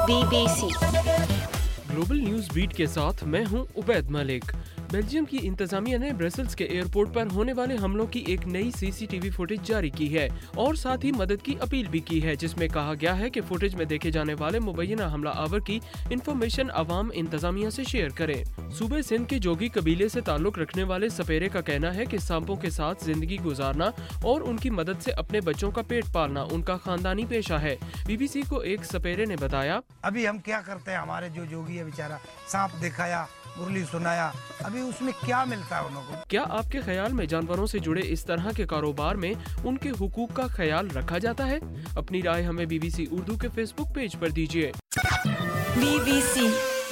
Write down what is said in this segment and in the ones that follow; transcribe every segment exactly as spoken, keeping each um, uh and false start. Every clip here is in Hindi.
B B C global news beat के साथ मैं हूं उबैद मलिक। बेल्जियम की इंतजामिया ने ब्रसेल्स के एयरपोर्ट पर होने वाले हमलों की एक नई C C T V footage जारी की है और साथ ही मदद की अपील भी की है, जिसमें कहा गया है कि फुटेज में देखे जाने वाले मुबैना हमला आवर की इंफॉर्मेशन अवाम इंतजामिया से शेयर करें। सूबे सिंध के जोगी कबीले से ताल्लुक रखने वाले सपेरे का कहना है कि सांपों के साथ जिंदगी गुजारना और उनकी मदद से अपने बच्चों का पेट पालना उनका खानदानी पेशा है। बी बी सी को एक सपेरे ने बताया, अभी हम क्या करते हैं, हमारे जो जोगी है बेचारा सांप दिखाया, मुरली सुनाया, अभी उसमें क्या मिलता है उनको। क्या आपके ख्याल में जानवरों से जुड़े इस तरह के कारोबार में उनके हुकूक का ख्याल रखा जाता है? अपनी राय हमें बी बी सी उर्दू के फेसबुक पेज पर दीजिए। बी बी सी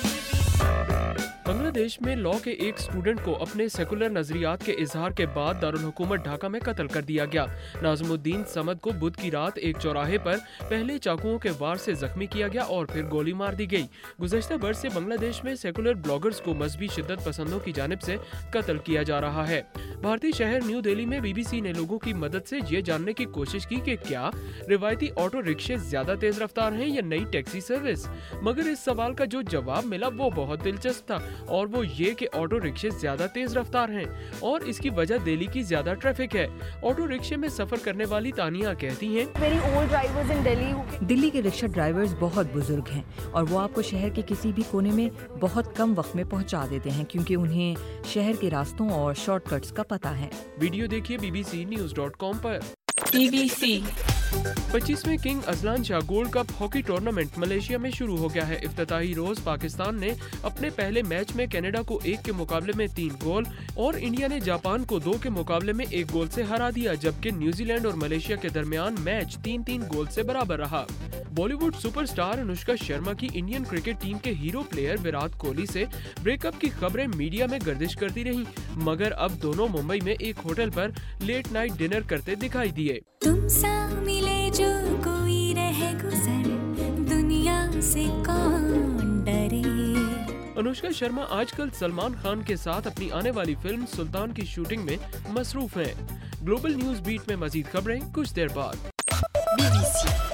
बांग्लादेश में लॉ के एक स्टूडेंट को अपने सेकुलर नजरियात के इजहार के बाद दारुल हुकूमत ढाका में कत्ल कर दिया गया। नाज़मुद्दीन समद को बुध की रात एक चौराहे पर पहले चाकुओं के वार से जख्मी किया गया और फिर गोली मार दी गई। गुज़श्ता बरस से बांग्लादेश में सेकुलर ब्लॉगर्स को मजहबी शिद्दत पसंदों की जानिब से कत्ल किया जा रहा है। भारतीय शहर न्यू दिल्ली में बी बी सी ने लोगों की मदद से ये जानने की कोशिश की कि क्या रिवायती ऑटो रिक्शे ज्यादा तेज रफ्तार हैं या नई टैक्सी सर्विस, मगर इस सवाल का जो जवाब मिला वो बहुत दिलचस्प था और वो ये कि ऑटो रिक्शे ज्यादा तेज रफ्तार हैं और इसकी वजह दिल्ली की ज्यादा ट्रैफिक है। ऑटो रिक्शे में सफर करने वाली तानिया कहती हैं, दिल्ली के रिक्शा ड्राइवर्स बहुत बुजुर्ग हैं और वो आपको शहर के किसी भी कोने में बहुत कम वक्त में पहुंचा देते हैं क्योंकि उन्हें शहर के रास्तों और शॉर्टकट्स का पता है। वीडियो देखिए B B C news dot com पर। बी बी सी पच्चीसवें King Azlan Shah gold cup hockey tournament Malaysia में शुरू हो गया है। इफ्तिताही रोज पाकिस्तान ने अपने पहले मैच में कनाडा को एक के मुकाबले में तीन गोल और इंडिया ने जापान को दो के मुकाबले में एक गोल से हरा दिया, जबकि न्यूजीलैंड और मलेशिया के दरमियान मैच तीन तीन गोल से बराबर रहा। बॉलीवुड सुपरस्टार अनुष्का शर्मा की इंडियन क्रिकेट टीम के हीरो प्लेयर विराट कोहली से ब्रेकअप की खबरें मीडिया में गर्दिश करती रहीं, मगर अब दोनों मुंबई में एक होटल पर लेट नाइट डिनर करते दिखाई दिए। तुम सा मिले जो कोई रहे गुजर, दुनिया से कौन डरे। अनुष्का शर्मा आजकल सलमान खान के साथ अपनी आने वाली फिल्म सुल्तान की शूटिंग में मसरूफ हैं। ग्लोबल न्यूज बीट में मजीद खबरें कुछ देर बाद। बी बी सी